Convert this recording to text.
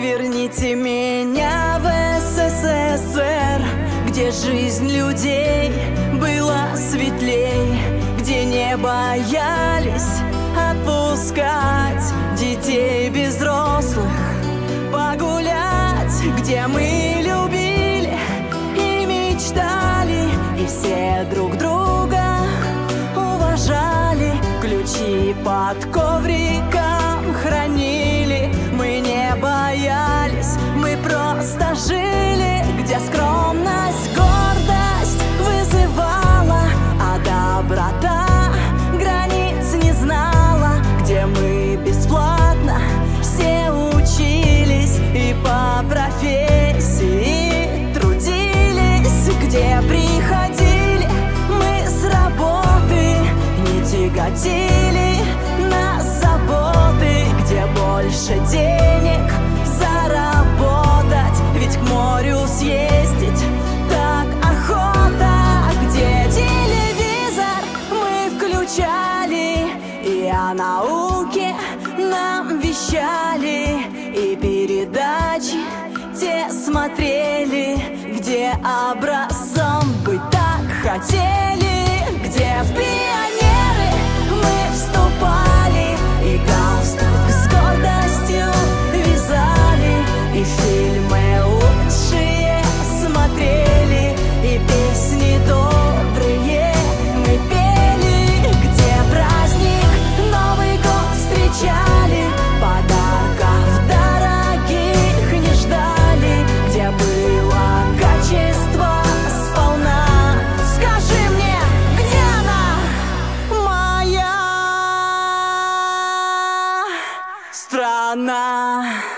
верните меня в СССР, где жизнь людей была светлей, где не боялись отпускать детей без взрослых погулять, где мы любили и мечтали, и все друг друга уважали, ключи под ковриком хранили. Мы не боялись, мы просто жили, где скромность, гордость вызывала, а доброта границ не знала, где мы бесплатно все учились и по профессии трудились, где приходили мы с работы, не тяготили нас заботы, где больше денег заработать, ведь к морю съездить так охота, где телевизор мы включали и о науке нам вещали, и передачи те смотрели, где образцом быть так хотели, где в пионеры мы вступали и галстук с гордостью вязали, и фильмы лучшие смотрели, и песни добрые мы пели, где праздник Новый год встречали, подарков дорогих не ждали, где было качество сполна. Скажи мне, где она, моя страна?